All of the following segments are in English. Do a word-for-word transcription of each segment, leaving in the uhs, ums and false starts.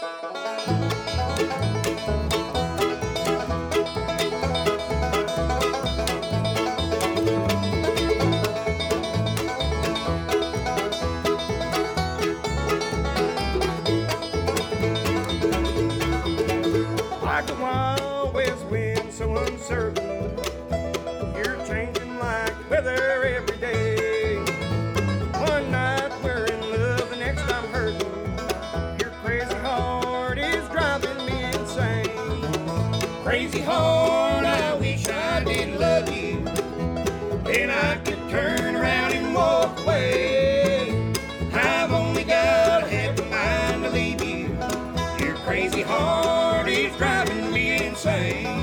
Like a wild west wind, so uncertain. You're changing like weather every day. One night we're in love, the next I'm hurting. Your crazy heart is driving me insane. Crazy heart, I wish I did love you, and I could turn around and walk away. I've only got half a mind to leave you. Your crazy heart is driving me insane.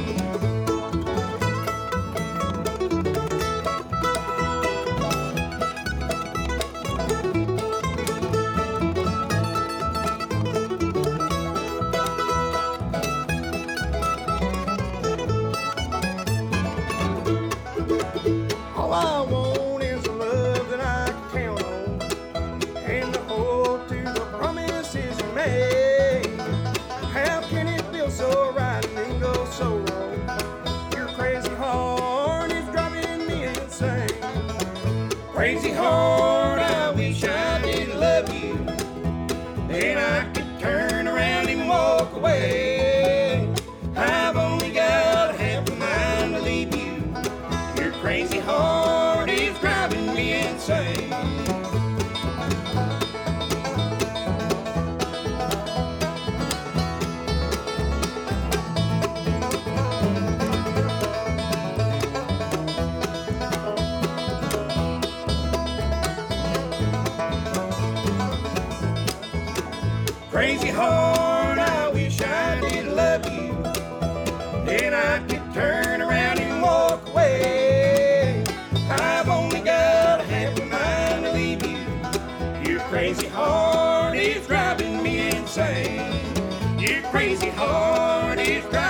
All I want is a love that I can count on, and to hold to the promises you made. How can it feel so right and then go so wrong? Your crazy heart is driving me insane. Crazy heart, I wish I did love you, then I could turn around and walk away. I've only got half a mind to leave you. Your crazy heart is driving me insane. Crazy heart, I wish I did love you, then I could turn around and walk away. I've only got half a mind to leave you. Your crazy heart is driving me insane. Your crazy heart is driving